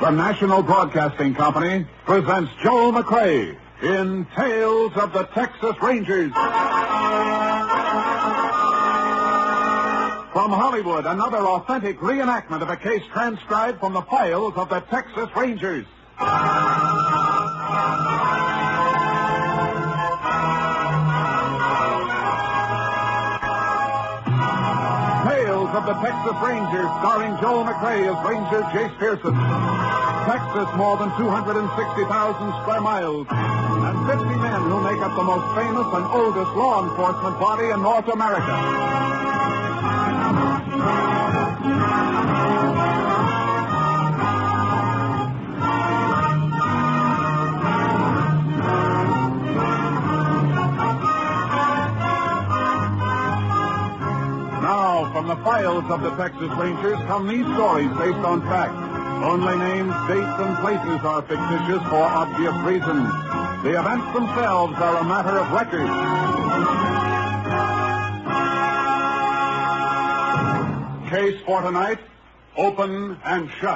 The National Broadcasting Company presents Joel McCrea in Tales of the Texas Rangers. From Hollywood, another authentic reenactment of a case transcribed from the files of the Texas Rangers. Tales of the Texas Rangers, starring Joel McCrea as Ranger Jace Pearson. Texas, more than 260,000 square miles, and 50 men who make up the most famous and oldest law enforcement body in North America. Now, from the files of the Texas Rangers come these stories based on fact. Only names, dates, and places are fictitious for obvious reasons. The events themselves are a matter of record. Case for tonight, Open and Shut.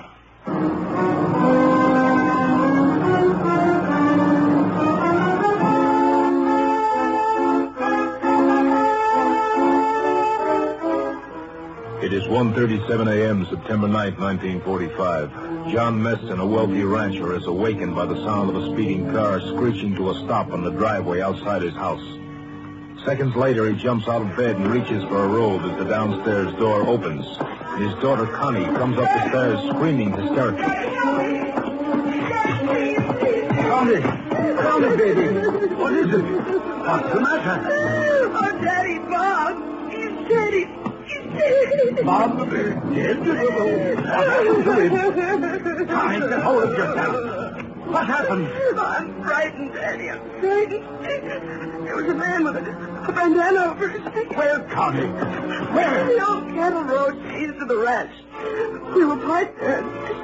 It is 1:37 a.m., September 9th, 1945. John Meston, a wealthy rancher, is awakened by the sound of a speeding car screeching to a stop on the driveway outside his house. Seconds later, he jumps out of bed and reaches for a robe as the downstairs door opens. His daughter, Connie, comes up the stairs screaming hysterically. Connie, baby. What is it? What's the matter? Oh, Daddy, Bob. He's dead. Bob, dead? What happened to him? Connie, get hold of yourself. What happened? I'm frightened, Daddy. I'm frightened. There was a man with a bandana over his face. Where, Connie? Where? The old cattle road leads to the ranch. We were parked there.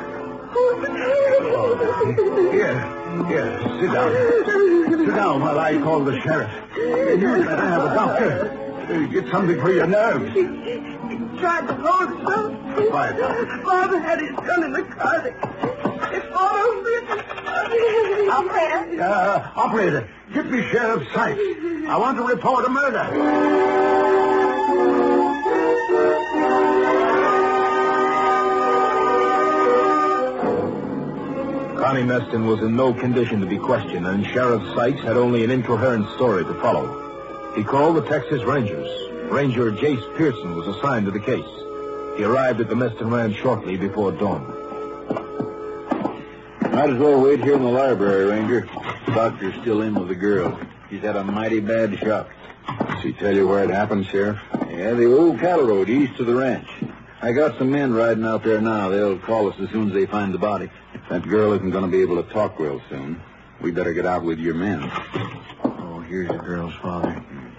Here, sit down. Sit down while I call the sheriff. You'd better have a doctor. Get something for your nerves. He tried to hold himself. Quiet, Doctor. Bob had his gun in the car. They fought over it. Operator, get me Sheriff Sykes. I want to report a murder. Connie Meston was in no condition to be questioned, and Sheriff Sykes had only an incoherent story to follow. He called the Texas Rangers. Ranger Jace Pearson was assigned to the case. He arrived at the Meston Ranch shortly before dawn. Might as well wait here in the library, Ranger. The doctor's still in with the girl. She's had a mighty bad shock. Did she tell you where it happened, Sheriff? Yeah, the old cattle road east of the ranch. I got some men riding out there now. They'll call us as soon as they find the body. That girl isn't going to be able to talk real soon. We better get out with your men. Oh, here's the girl's father.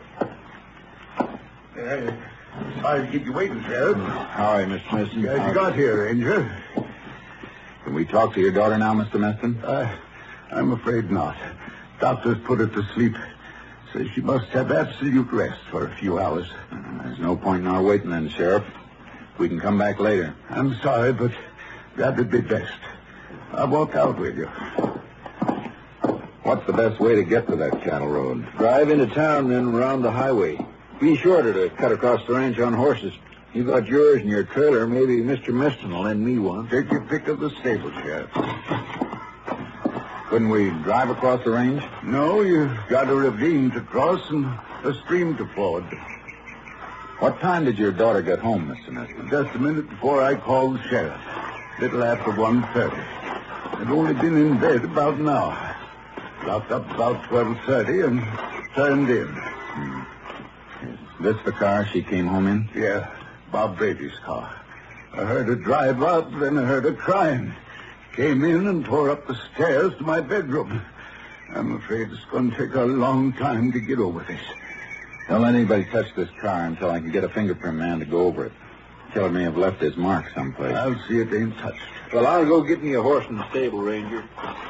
Sorry to keep you waiting, Sheriff. How are you, Mr. Meston? As you got here, Ranger. Can we talk to your daughter now, Mr. Meston? I'm afraid not. Doctors put her to sleep. Says she must have absolute rest for a few hours. There's no point in our waiting then, Sheriff. We can come back later. I'm sorry, but that would be best. I'll walk out with you. What's the best way to get to that cattle road? Drive into town, then around the highway. Be shorter to cut across the ranch on horses. You got yours in your trailer. Maybe Mr. Meston will lend me one. Take your pick of the stable, Sheriff. Couldn't we drive across the range? No, you've got a ravine to cross and a stream to ford. What time did your daughter get home, Mr. Meston? Just a minute before I called the sheriff. Little after 1:30. I'd only been in bed about an hour. Locked up about 12:30 and turned in. Is this the car she came home in? Yeah, Bob Brady's car. I heard her drive up, then I heard her crying. Came in and tore up the stairs to my bedroom. I'm afraid it's going to take a long time to get over this. Don't let anybody touch this car until I can get a fingerprint man to go over it. Killer may have left his mark someplace. I'll see it ain't touched. Well, I'll go get me a horse in the stable, Ranger.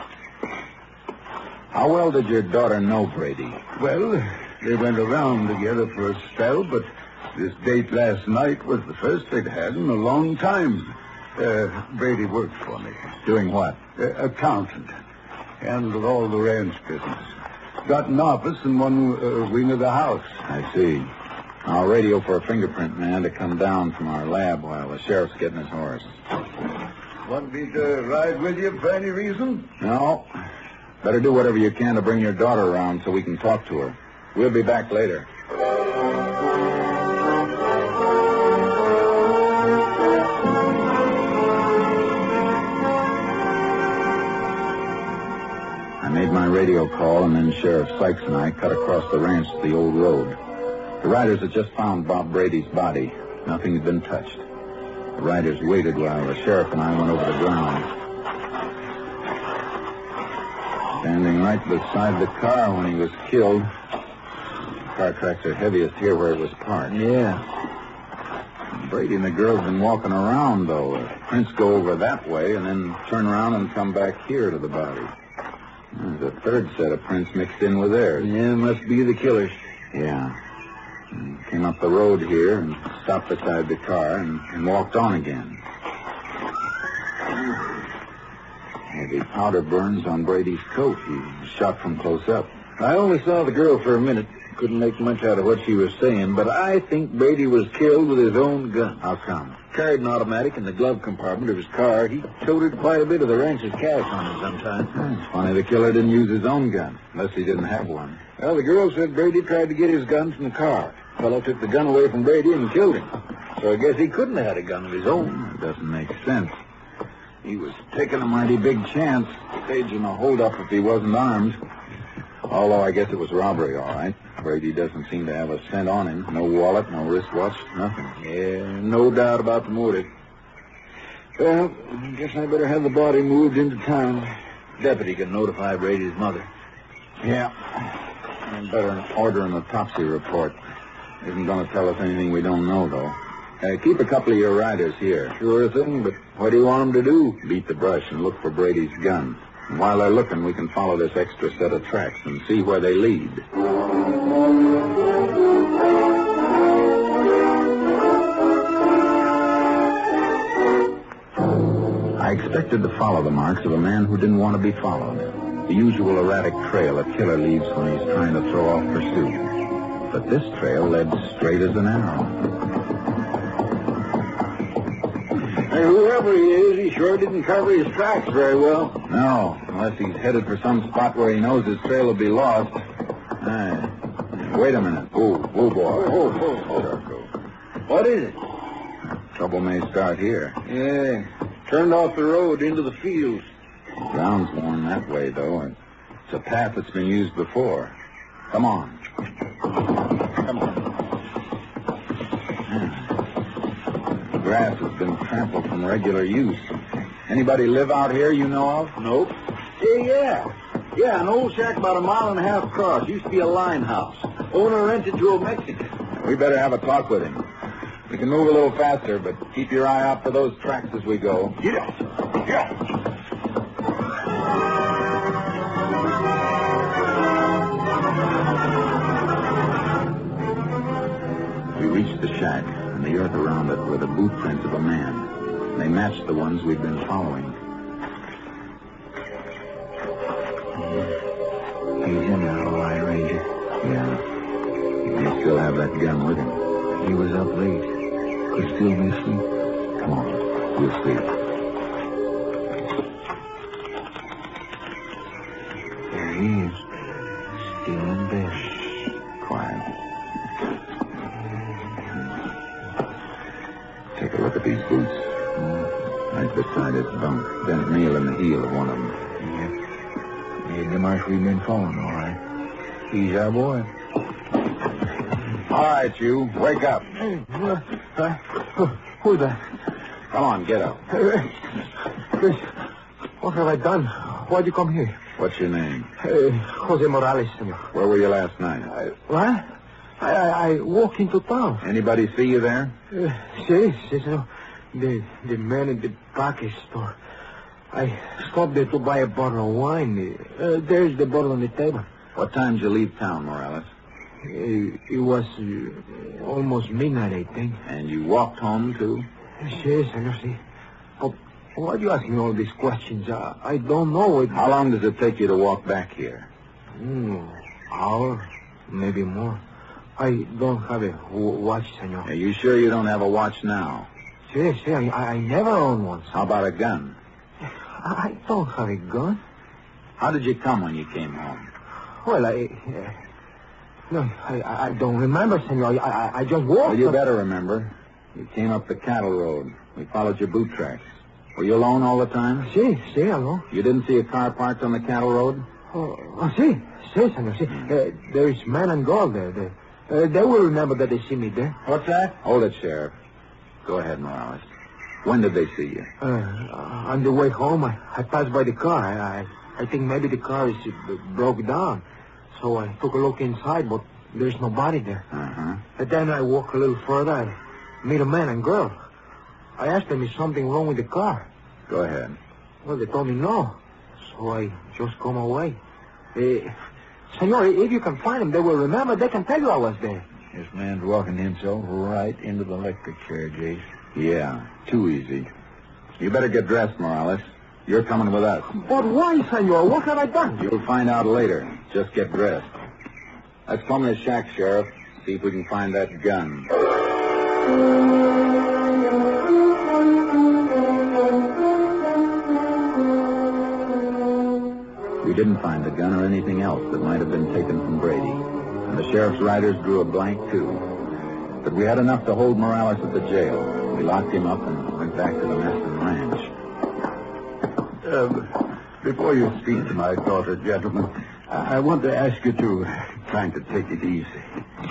How well did your daughter know Brady? Well, they went around together for a spell, but this date last night was the first they'd had in a long time. Brady worked for me. Doing what? Accountant. Handled all the ranch business. Got an office in one wing of the house. I see. I'll radio for a fingerprint man to come down from our lab while the sheriff's getting his horse. Want me to ride with you for any reason? No. Better do whatever you can to bring your daughter around so we can talk to her. We'll be back later. I made my radio call, and then Sheriff Sykes and I cut across the ranch to the old road. The riders had just found Bob Brady's body. Nothing had been touched. The riders waited while the sheriff and I went over the ground. Standing right beside the car when he was killed. The car tracks are heaviest here where it was parked. Yeah. Brady and the girl have been walking around, though. The prints go over that way and then turn around and come back here to the body. There's a third set of prints mixed in with theirs. Yeah, must be the killers. Yeah. Came up the road here and stopped beside the car and walked on again. Heavy powder burns on Brady's coat. He was shot from close up. I only saw the girl for a minute. Couldn't make much out of what she was saying, but I think Brady was killed with his own gun. How come? Carried an automatic in the glove compartment of his car. He toted quite a bit of the ranch's cash on him sometimes. It's funny the killer didn't use his own gun, unless he didn't have one. Well, the girl said Brady tried to get his gun from the car. The fellow took the gun away from Brady and killed him. So I guess he couldn't have had a gun of his own. It doesn't make sense. He was taking a mighty big chance, staging a holdup if he wasn't armed. Although I guess it was robbery, all right. Brady doesn't seem to have a cent on him. No wallet, no wristwatch, nothing. Yeah, no doubt about the motive. Well, I guess I better have the body moved into town. Deputy can notify Brady's mother. Yeah. And better order an autopsy report. Isn't going to tell us anything we don't know, though. Keep a couple of your riders here. Sure thing, but what do you want them to do? Beat the brush and look for Brady's gun. And while they're looking, we can follow this extra set of tracks and see where they lead. I expected to follow the marks of a man who didn't want to be followed. The usual erratic trail a killer leaves when he's trying to throw off pursuit. But this trail led straight as an arrow. Hey, whoever he is, he sure didn't cover his tracks very well. No, unless he's headed for some spot where he knows his trail will be lost. Wait a minute. Oh, boy. What is it? Trouble may start here. Yeah, turned off the road into the fields. The ground's worn that way, though. It's a path that's been used before. Come on. Come on. The grass has been trampled from regular use. Anybody live out here you know of? Nope. Yeah, an old shack about 1.5 miles across. Used to be a line house. Owner rented to a Mexican. We better have a talk with him. We can move a little faster, but keep your eye out for those tracks as we go. Yeah. We reached the shack, and the earth around it were the boot prints of a man. They matched the ones we'd been following. He's in there, all right, Ranger. Yeah. He may still have that gun with him. He was up late. Could still be asleep. Come on, we'll see. There he is. Still in bed. Quiet. Take a look at these boots. Right beside his bunk. Bent nail in the heel of one of them. Yeah, the marsh we've been following, all right. He's our boy. All right, you. Wake up. Who's that? Come on, get up. Chris, what have I done? Why'd you come here? What's your name? Jose Morales, senor. Where were you last night? What? I walked into town. Anybody see you there? Sí, senor. The man in the package store. I stopped there to buy a bottle of wine. There's the bottle on the table. What time did you leave town, Morales? It was almost midnight, I think. And you walked home, too? Sí, senor, sí. But why are you asking all these questions? I don't know. How long does it take you to walk back here? Hour, maybe more. I don't have a watch, senor. Are you sure you don't have a watch now? See, I never owned one. How about a gun? I don't have a gun. How did you come when you came home? Well, I don't remember, senor. I just walked. Well, you better remember. You came up the cattle road. We followed your boot tracks. Were you alone all the time? Sí, alone. You didn't see a car parked on the cattle road? Sí, senor. Sí. There is man and girl there. They will remember that they see me there. What's that? Hold it, Sheriff. Go ahead, Morales. When did they see you? On the way home, I passed by the car. I think maybe the car is broke down. So I took a look inside, but there's nobody there. Uh-huh. And then I walk a little further. I meet a man and girl. I asked them, is something wrong with the car? Go ahead. Well, they told me no. So I just come away. Senor, if you can find them, they will remember. They can tell you I was there. This man's walking himself right into the electric chair, Jace. Yeah, too easy. You better get dressed, Morales. You're coming with us. But why, senor? What have I done? You'll find out later. Just get dressed. Let's plumb this shack, Sheriff. See if we can find that gun. We didn't find the gun or anything else that might have been taken from Brady. And the sheriff's riders drew a blank, too. But we had enough to hold Morales at the jail. We locked him up and went back to the Meston Ranch. Before you speak to my daughter, gentlemen, I want to ask you to try to take it easy.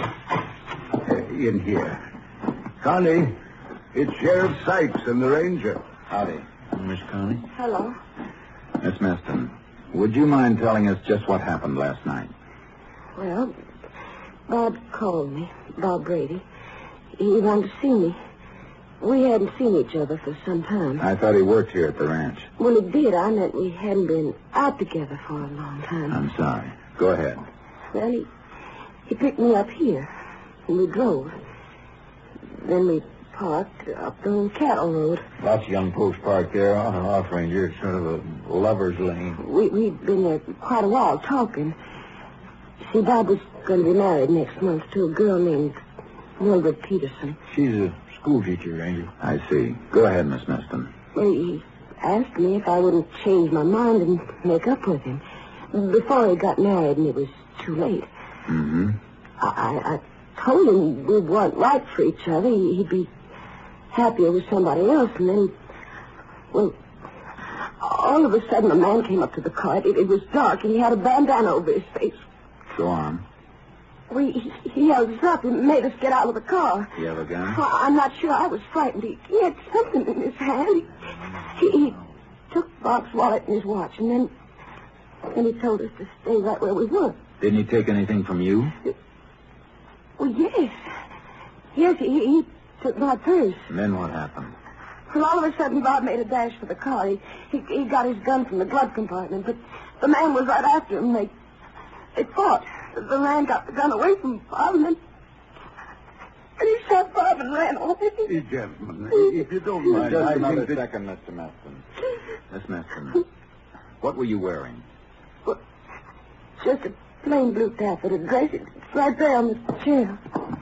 In here. Connie, it's Sheriff Sykes and the Ranger. Howdy. Miss Connie? Hello. Miss Meston, would you mind telling us just what happened last night? Well, Bob called me, Bob Brady. He wanted to see me. We hadn't seen each other for some time. I thought he worked here at the ranch. When he did, I meant we hadn't been out together for a long time. I'm sorry. Go ahead. Well, he picked me up here, and we drove. Then we parked up the cattle road. Lots of young folks parked there on and off, Ranger. It's sort of a lover's lane. We'd been there quite a while talking. See, Bob was going to be married next month to a girl named Mildred Peterson. She's a school teacher, Ranger. I see. Go ahead, Miss Meston. Well, he asked me if I wouldn't change my mind and make up with him before he got married, and it was too late. Mm-hmm. I told him we weren't right for each other. He'd be happier with somebody else, and then, well, all of a sudden a man came up to the car. It was dark, and he had a bandana over his face. Go on. Well, he held us up and made us get out of the car. You have a gun? I'm not sure. I was frightened. He had something in his hand. He took Bob's wallet and his watch, and then he told us to stay right where we were. Didn't he take anything from you? Well, yes. Yes, he took my purse. And then what happened? Well, all of a sudden, Bob made a dash for the car. He got his gun from the glove compartment, but the man was right after him. They fought. The man got the gun away from Bob, and he shot Bob and ran away. Gentlemen, if you don't mind, Just I another think that... second, Mr. Meston. Miss Meston, what were you wearing? Well, just a plain blue taffeta dress. It's right there on the chair.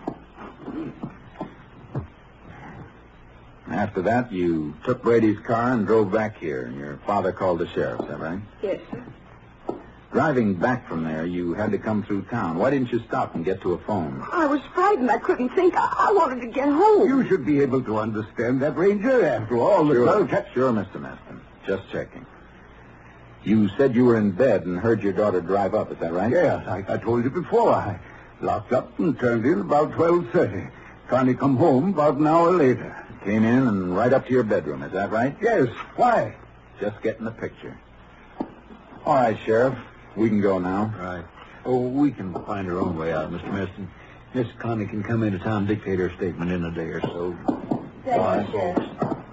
After that, you took Brady's car and drove back here, and your father called the sheriff, is that right? Yes, sir. Driving back from there, you had to come through town. Why didn't you stop and get to a phone? I was frightened. I couldn't think. I wanted to get home. You should be able to understand that, Ranger. After all, the Sure, Mr. Meston. Just checking. You said you were in bed and heard your daughter drive up, is that right? Yes, I told you before. I locked up and turned in about 12:30. Connie come home about an hour later. Came in and right up to your bedroom, is that right? Yes. Why? Just getting the picture. All right, Sheriff. We can go now. Right. Oh, we can find our own way out, Mr. Meston. Miss Connie can come into town and dictate her statement in a day or so. Thank you, Sheriff.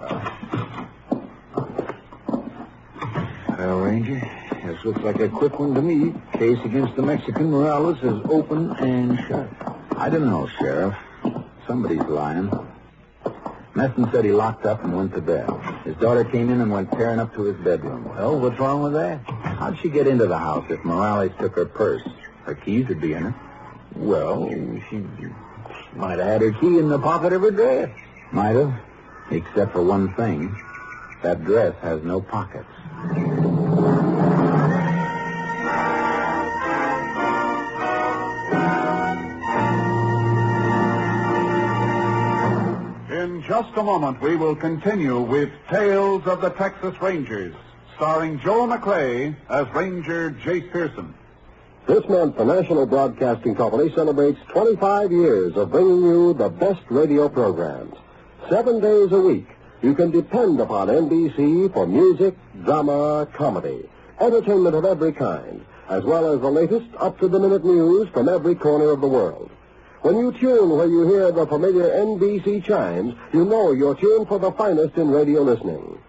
Well, Ranger, this looks like a quick one to me. Case against the Mexican Morales is open and shut. I don't know, Sheriff. Somebody's lying. Meston said he locked up and went to bed. His daughter came in and went tearing up to his bedroom. Well, what's wrong with that? How'd she get into the house if Morales took her purse? Her keys would be in it. Well, she might have had her key in the pocket of her dress. Might have, except for one thing. That dress has no pockets. In just a moment, we will continue with Tales of the Texas Rangers, starring Joel McCrea as Ranger Jace Pearson. This month, the National Broadcasting Company celebrates 25 years of bringing you the best radio programs. 7 days a week, you can depend upon NBC for music, drama, comedy, entertainment of every kind, as well as the latest up-to-the-minute news from every corner of the world. When you tune where you hear the familiar NBC chimes, you know you're tuned for the finest in radio listening.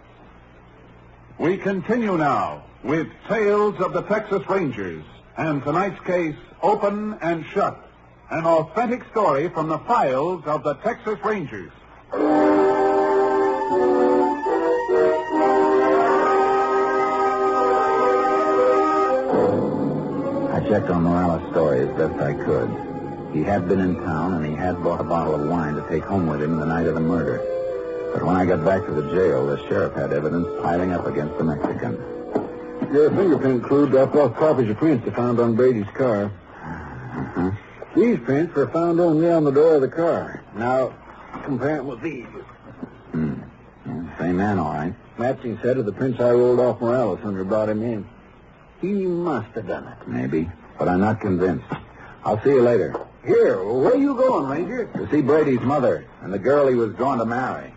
We continue now with Tales of the Texas Rangers, and tonight's case, Open and Shut, an authentic story from the files of the Texas Rangers. I checked on Morales' story as best I could. He had been in town, and he had bought a bottle of wine to take home with him the night of the murder. But when I got back to the jail, the sheriff had evidence piling up against the Mexican. Your fingerprint crew dropped off copies of prints they found on Brady's car. Uh-huh. These prints were found only on the door of the car. Now, compare them with these. Yeah, same man, all right. Matching set of the prints I rolled off Morales when we brought him in. He must have done it. Maybe, but I'm not convinced. I'll see you later. Here, where are you going, Ranger? To see Brady's mother and the girl he was going to marry.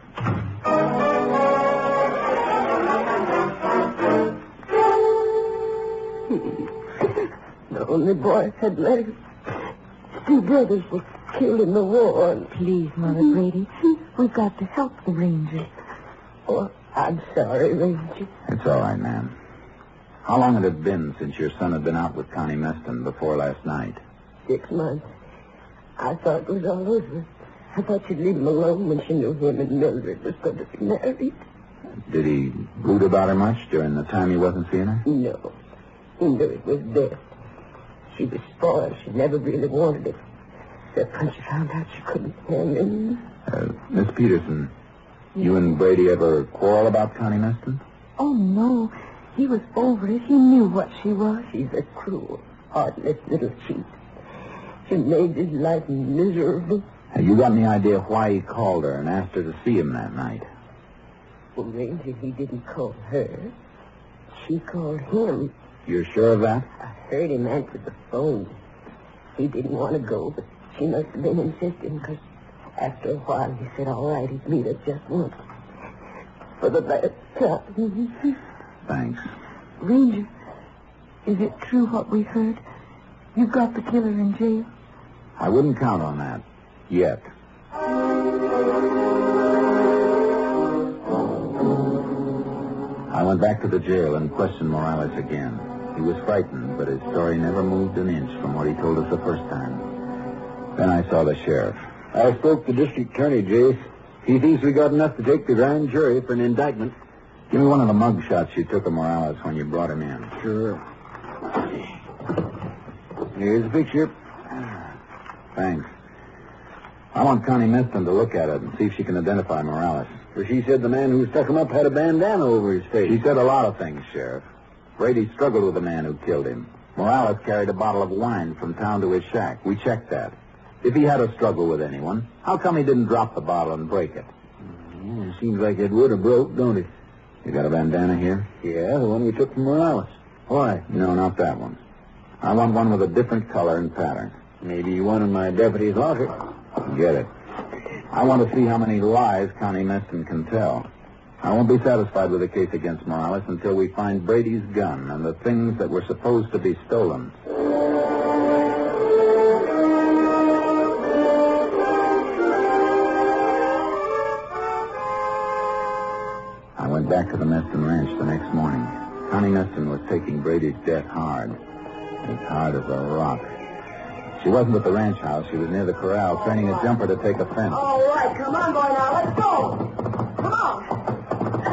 The only boy had legs. 2 brothers were killed in the war. Please, Mother Brady, we've got to help the Rangers. Oh, I'm sorry, Ranger. It's all right, ma'am. How long had it been since your son had been out with Connie Meston before last night? 6 months. I thought it was all over. I thought she'd leave him alone when she knew him and Mildred was going to be married. Did he brood about her much during the time he wasn't seeing her? No. He knew it was best. She was spoiled. She never really wanted it. Except when she found out she couldn't stand him. Miss Peterson, you and Brady ever quarrel about Connie Meston? Oh, no. He was over it. He knew what she was. She's a cruel, heartless little cheat. She made his life miserable. Have you got any idea why he called her and asked her to see him that night? Well, Ranger, he didn't call her. She called him. You're sure of that? I heard him answer the phone. He didn't want to go, but she must have been insisting, because after a while he said, all right, he'd meet her just once. For the last time. Thanks. Ranger, is it true what we heard? You got the killer in jail? I wouldn't count on that. Yet. I went back to the jail and questioned Morales again. He was frightened, but his story never moved an inch from what he told us the first time. Then I saw the sheriff. I spoke to District Attorney, Jace. He thinks we got enough to take the grand jury for an indictment. Give me one of the mug shots you took of Morales when you brought him in. Sure. Here's the picture. Thanks. I want Connie Meston to look at it and see if she can identify Morales. For she said the man who stuck him up had a bandana over his face. She said a lot of things, Sheriff. Brady struggled with the man who killed him. Morales carried a bottle of wine from town to his shack. We checked that. If he had a struggle with anyone, how come he didn't drop the bottle and break it? It seems like it would have broke, don't it? You got a bandana here? Yeah, the one we took from Morales. Why? No, not that one. I want one with a different color and pattern. Maybe one in my deputy's locker. Get it. I want to see how many lies Connie Meston can tell. I won't be satisfied with the case against Morales until we find Brady's gun and the things that were supposed to be stolen. I went back to the Meston Ranch the next morning. Connie Meston was taking Brady's death hard. As hard as a rock. She wasn't at the ranch house. She was near the corral, training a jumper to take a fence. All right, come on, boy, now, let's go. Come on.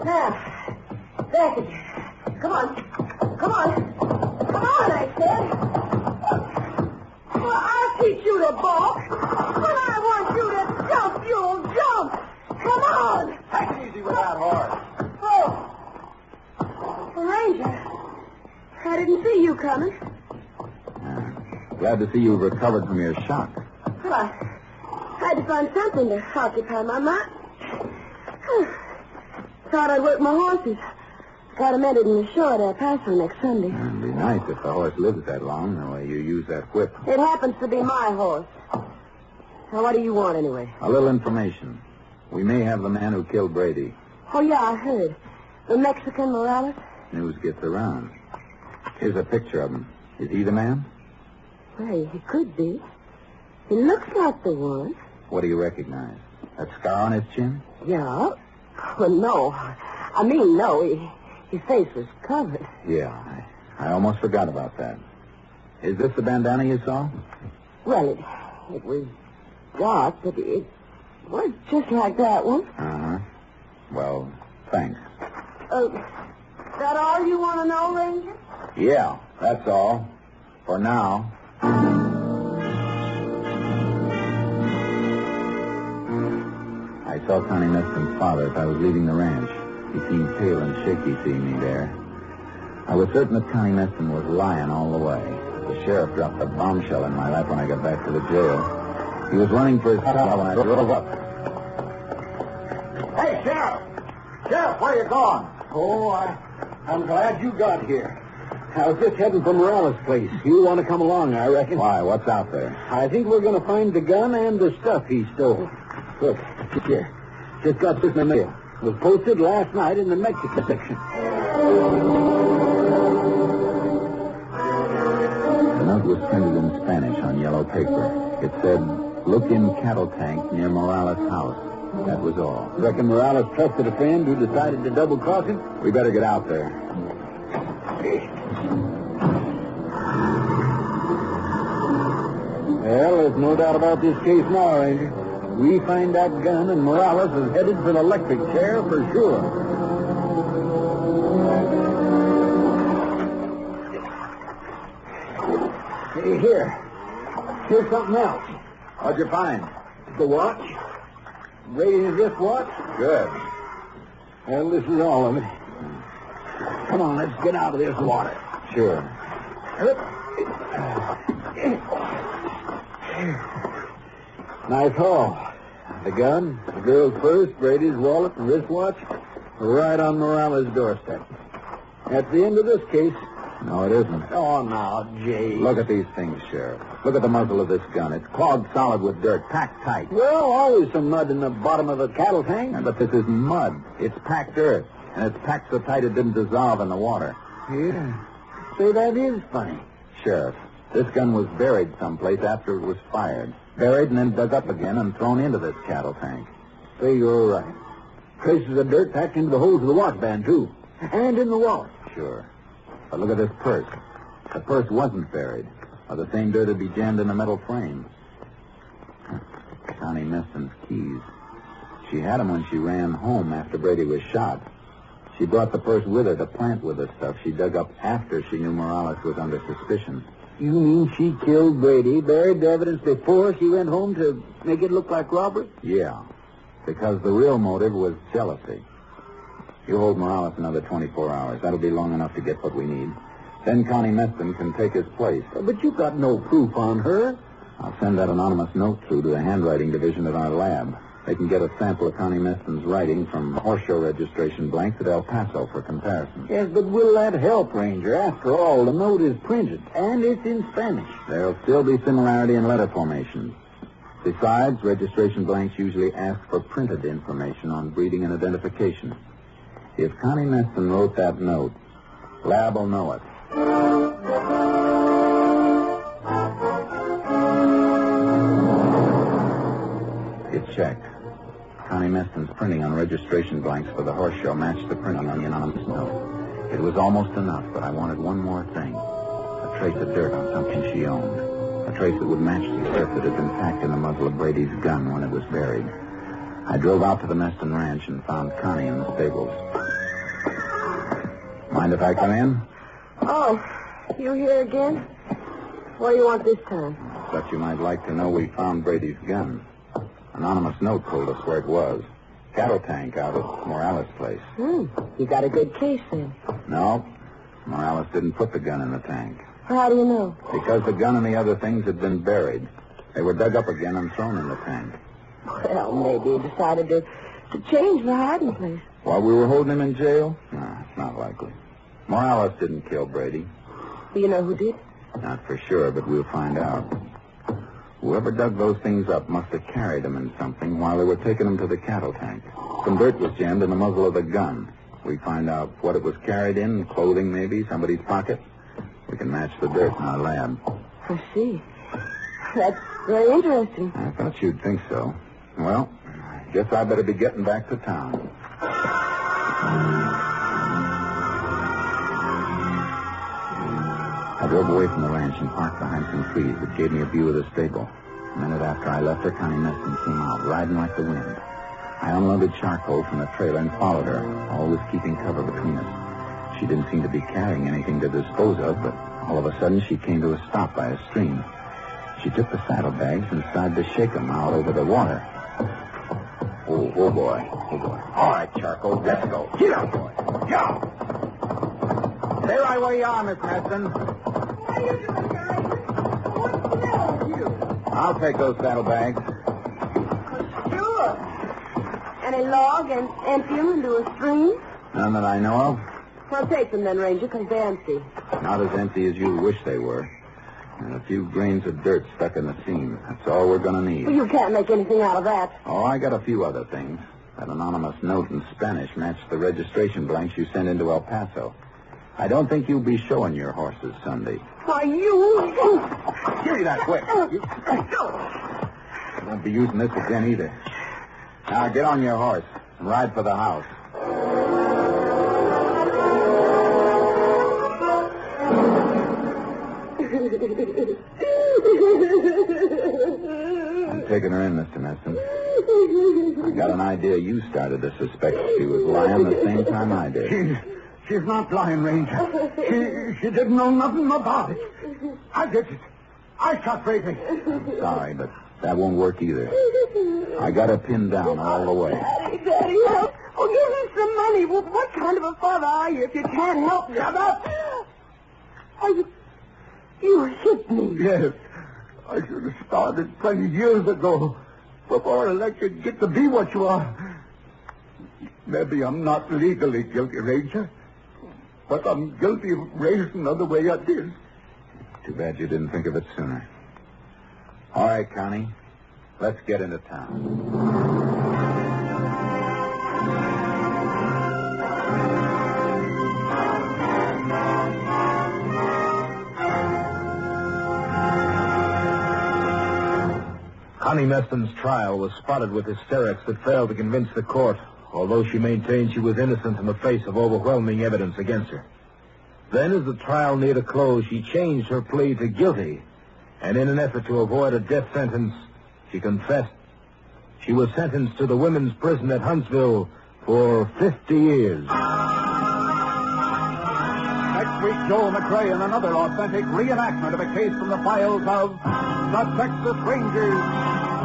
Now, back it. Come on. Come on. Come on, I said. Well, I'll teach you to balk. When I want you to jump, you'll jump. Come on. Take it easy with that horse. Oh. Ranger, I didn't see you coming. Glad to see you've recovered from your shock. Well, I had to find something to occupy my mind. Thought I'd work my horses. Got them ended in the show at El Paso next Sunday. It'd be nice if the horse lives that long, the way you use that whip. It happens to be my horse. Now, what do you want, anyway? A little information. We may have the man who killed Brady. Oh, yeah, I heard. The Mexican Morales? News gets around. Here's a picture of him. Is he the man? Well, he could be. He looks like the one. What do you recognize? That scar on his chin? Yeah. Well, no. I mean, no. His face was covered. Yeah, I almost forgot about that. Is this the bandana you saw? Well, it was dark, but it was just like that one. Uh-huh. Well, thanks. That all you want to know, Ranger? Yeah, that's all. For now. I saw Connie Meston's father as I was leaving the ranch. He seemed pale and shaky seeing me there. I was certain that Connie Meston was lying all the way. The sheriff dropped a bombshell in my lap when I got back to the jail. He was running for his car when I drove up. Hey, Sheriff! Sheriff, where you going? Oh, I'm glad you got here. I was just heading for Morales' place. You want to come along, I reckon. Why? What's out there? I think we're going to find the gun and the stuff he stole. Look, here. Just got this in the mail. It was posted last night in the Mexican section. The note was printed in Spanish on yellow paper. It said, "Look in cattle tank near Morales' house." That was all. Reckon Morales trusted a friend who decided to double-cross him? We better get out there. Well, there's no doubt about this case now, Ranger. We find that gun, and Morales is headed for the electric chair for sure. Hey, here's something else. What'd you find? The watch. Brady's wristwatch. Good. Well, this is all of it. Come on, let's get out of this water. Sure. Nice haul. The gun, the girl's purse, Brady's wallet, and wristwatch, right on Morales' doorstep. That's the end of this case. No, it isn't. Oh, now, Jay. Look at these things, Sheriff. Look at the muzzle of this gun. It's clogged solid with dirt, packed tight. Well, always some mud in the bottom of a cattle tank. Yeah, but this isn't mud. It's packed earth, and it's packed so tight it didn't dissolve in the water. Yeah. Say, that is funny. Sheriff, this gun was buried someplace after it was fired. Buried and then dug up again and thrown into this cattle tank. Say, you're right. Traces of dirt packed into the holes of the watch band, too. And in the wallet. Sure. But look at this purse. The purse wasn't buried, or the same dirt would be jammed in a metal frame. Connie Meston's keys. She had them when she ran home after Brady was shot. She brought the purse with her to plant with the stuff she dug up after she knew Morales was under suspicion. You mean she killed Brady, buried the evidence before she went home to make it look like robbery? Yeah, because the real motive was jealousy. You hold Morales another 24 hours. That'll be long enough to get what we need. Then Connie Meston can take his place. But you've got no proof on her. I'll send that anonymous note through to the handwriting division at our lab. They can get a sample of Connie Meston's writing from horse show registration blanks at El Paso for comparison. Yes, but will that help, Ranger? After all, the note is printed, and it's in Spanish. There'll still be similarity in letter formations. Besides, registration blanks usually ask for printed information on breeding and identification. If Connie Meston wrote that note, Lab will know it. It's checked. Connie Meston's printing on registration blanks for the horse show matched the printing on the anonymous note. It was almost enough, but I wanted one more thing. A trace of dirt on something she owned. A trace that would match the dirt that had been packed in the muzzle of Brady's gun when it was buried. I drove out to the Meston ranch and found Connie in the stables. Mind if I come in? Oh, you here again? What do you want this time? Thought you might like to know we found Brady's gun. Anonymous note told us where it was. Cattle tank out at Morales' place. You got a good case then. No, Morales didn't put the gun in the tank. How do you know? Because the gun and the other things had been buried. They were dug up again and thrown in the tank. Well, maybe he decided to change the hiding place. While we were holding him in jail? No, it's not likely. Morales didn't kill Brady. Do you know who did? Not for sure, but we'll find out. Whoever dug those things up must have carried them in something while they were taking them to the cattle tank. Some dirt was jammed in the muzzle of the gun. We find out what it was carried in, clothing maybe, somebody's pocket. We can match the dirt in our lab. I see. That's very interesting. I thought you'd think so. Well, I guess I better be getting back to town. I drove away from the ranch and parked behind some trees that gave me a view of the stable. A minute after I left her, Connie Meston came out, riding like the wind. I unloaded charcoal from the trailer and followed her, always keeping cover between us. She didn't seem to be carrying anything to dispose of, but all of a sudden she came to a stop by a stream. She took the saddlebags and started to shake them out over the water. Oh, boy. All right, Charcoal, let's go. Get out, boy. Get out. Stay right where you are, Miss Meston. What are you doing, guys? What's the matter with you? I'll take those saddlebags. Sure. Any log and empty them into a stream? None that I know of. Well, take them then, Ranger, because they're empty. Not as empty as you wish they were. And a few grains of dirt stuck in the seam. That's all we're going to need. Well, you can't make anything out of that. Oh, I got a few other things. That anonymous note in Spanish matched the registration blanks you sent into El Paso. I don't think you'll be showing your horses Sunday. Why, you... Give me that whip. You won't be using this again either. Now, get on your horse and ride for the house. I'm taking her in, Mr. Meston. I got an idea you started to suspect she was lying the same time I did. She's not lying, Ranger. She didn't know nothing about it. I did it. I shot Brady. I'm sorry, but that won't work either. I got her pinned down all the way. Daddy, help. Oh, give me some money. Well, what kind of a father are you if you can't help me? Shut up! You hit me. Yes. I should have started 20 years ago, before I let you get to be what you are. Maybe I'm not legally guilty, Ranger, but I'm guilty of raising the way I did. Too bad you didn't think of it sooner. All right, Connie. Let's get into town. Connie Meston's trial was spotted with hysterics that failed to convince the court, although she maintained she was innocent in the face of overwhelming evidence against her. Then, as the trial neared a close, she changed her plea to guilty, and in an effort to avoid a death sentence, she confessed. She was sentenced to the women's prison at Huntsville for 50 years. Next week, Joel McCrea in another authentic reenactment of a case from the files of the Texas Rangers.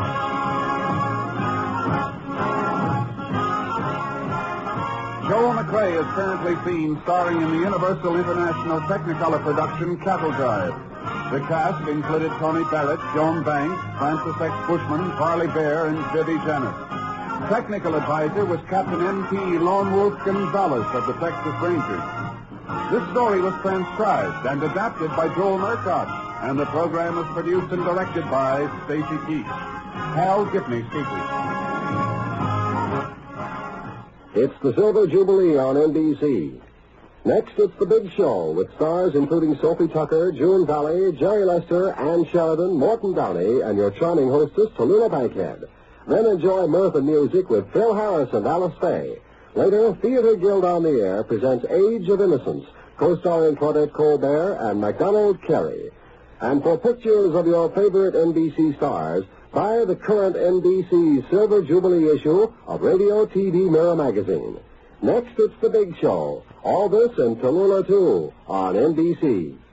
Joel McCrea is currently seen starring in the Universal International Technicolor production Cattle Drive. The cast included Tony Barrett, Joan Banks, Francis X. Bushman, Farley Bear, and Vivi Janis. Technical advisor was Captain M.P. Lone Wolf Gonzalez of the Texas Rangers. This story was transcribed and adapted by Joel Murcott, and the program was produced and directed by Stacy Keach. Hal Gibney speaking. It's the Silver Jubilee on NBC. Next, it's The Big Show, with stars including Sophie Tucker, June Valley, Jerry Lester, Ann Sheridan, Morton Downey, and your charming hostess, Tallulah Bankhead. Then enjoy mirth and music with Phil Harris and Alice Faye. Later, Theater Guild on the Air presents Age of Innocence, co-starring Claudette Colbert and MacDonald Carey. And for pictures of your favorite NBC stars, buy the current NBC Silver Jubilee issue of Radio TV Mirror magazine. Next, it's The Big Show. All this and Tallulah, too, on NBC.